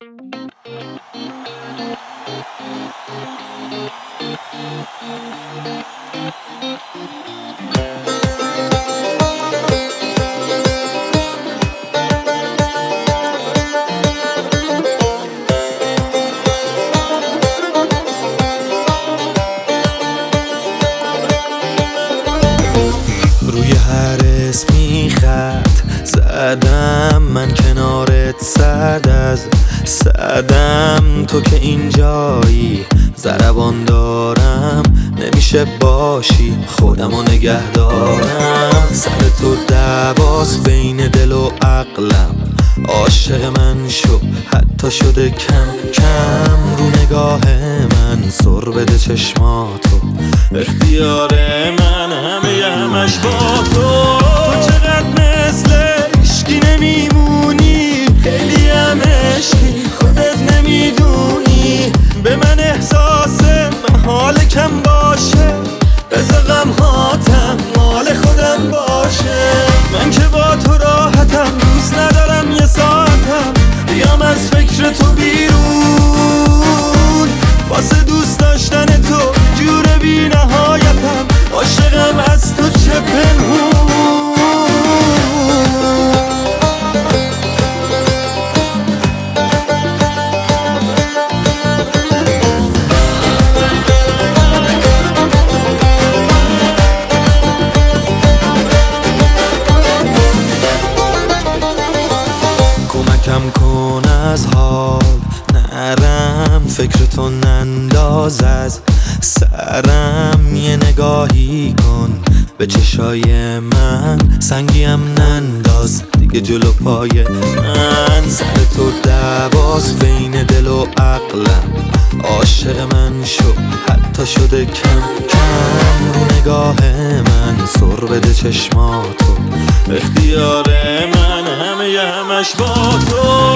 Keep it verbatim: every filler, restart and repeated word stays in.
روی هر اسمی خط زدم، من کنارت صد از صدم. تو که اینجایی ضربان دارم، نمیشه باشی خودمو نگه دارم. سر تو دعواست بین دل و عقلم، عاشق من شو حتی شده کم کم. رو نگاه من سر بده چشماتو، اختیار من همه همش با تو. تو چقدر مثل عشقی نمیمونی، خیلی هم عشقی خودت نمیدونی. به من احساس محال کم باشه، بذار غمهاتم مال خودم باشه. من که با تو راحتم، دوست ندارم یه ساعتم بیام از فکر تو بیرون. واسه دوست داشتن تو جور بی نهایتم، عاشقم از تو چه پنهون. کمکم کن از حال نرم، فکر تو ننداز از سرم. یه نگاهی کن به چشای من، سنگیم ننداز دیگه جلو پای من. سر تو دعواست بین دل و عقلم، عاشق من شو حتی شده کم کم. رو نگاه من سر بده چشماتو، اختیار من همه همش با تو.